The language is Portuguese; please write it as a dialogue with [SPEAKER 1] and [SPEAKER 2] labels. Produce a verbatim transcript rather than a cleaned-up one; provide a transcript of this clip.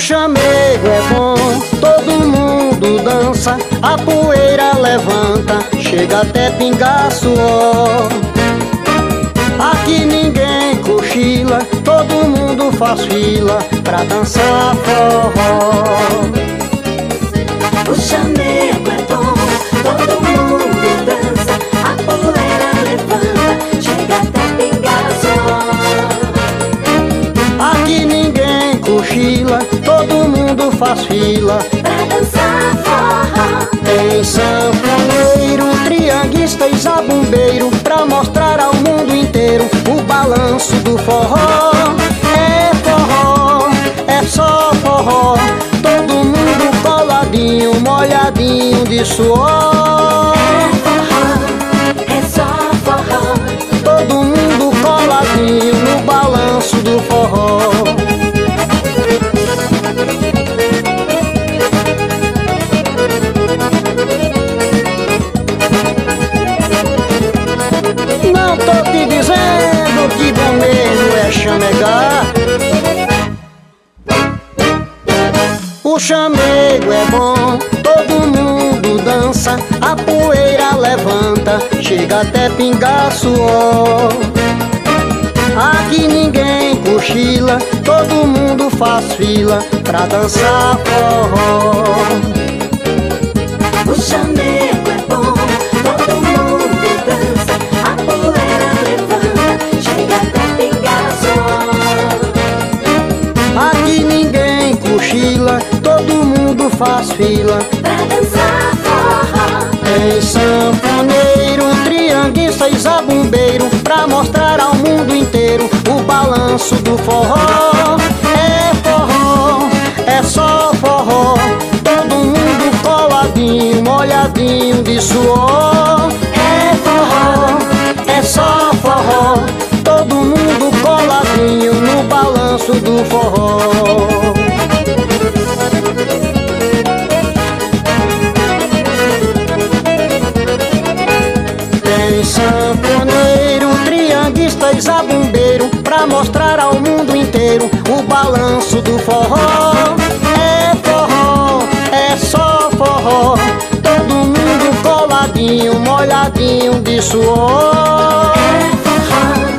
[SPEAKER 1] chamego é bom, todo mundo dança, a poeira levanta, chega até pingar suor. Aqui ninguém cochila, todo mundo faz fila pra dançar forró.
[SPEAKER 2] O chamego é bom, todo mundo dança, a poeira levanta, chega até pingar suor.
[SPEAKER 1] Aqui ninguém cochila, todo mundo faz fila
[SPEAKER 2] pra dançar forró.
[SPEAKER 1] Tem sanfoneiro, trianguista e zabumbeiro pra mostrar ao mundo inteiro o balanço do forró. É forró, é só forró, todo mundo coladinho, molhadinho de suor.
[SPEAKER 2] É forró, é só forró,
[SPEAKER 1] todo mundo coladinho no balanço do forró. Não tô te dizendo que bom mesmo é chamegar. O chamego é bom, todo mundo dança, a poeira levanta, chega até pingar suor. Aqui ninguém cochila, todo mundo faz fila pra dançar forró.
[SPEAKER 2] o chamego é bom, todo mundo dança, a poeira levanta, chega até pingar suor.
[SPEAKER 1] Aqui ninguém cochila, todo mundo faz fila
[SPEAKER 2] pra dançar forró.
[SPEAKER 1] Tem sanfoneiro, trianguista e zabumbeiro pra mostrar ao mundo inteiro o balanço do forró. É forró, é só forró, todo mundo coladinho, molhadinho de suor. É forró, é só forró, todo mundo coladinho no balanço do forró. Tem sanfoneiro, trianguista e zabumbeiro pra mostrar ao mundo inteiro o balanço do forró. É forró, é só forró, todo mundo coladinho, molhadinho de suor.
[SPEAKER 2] É forró,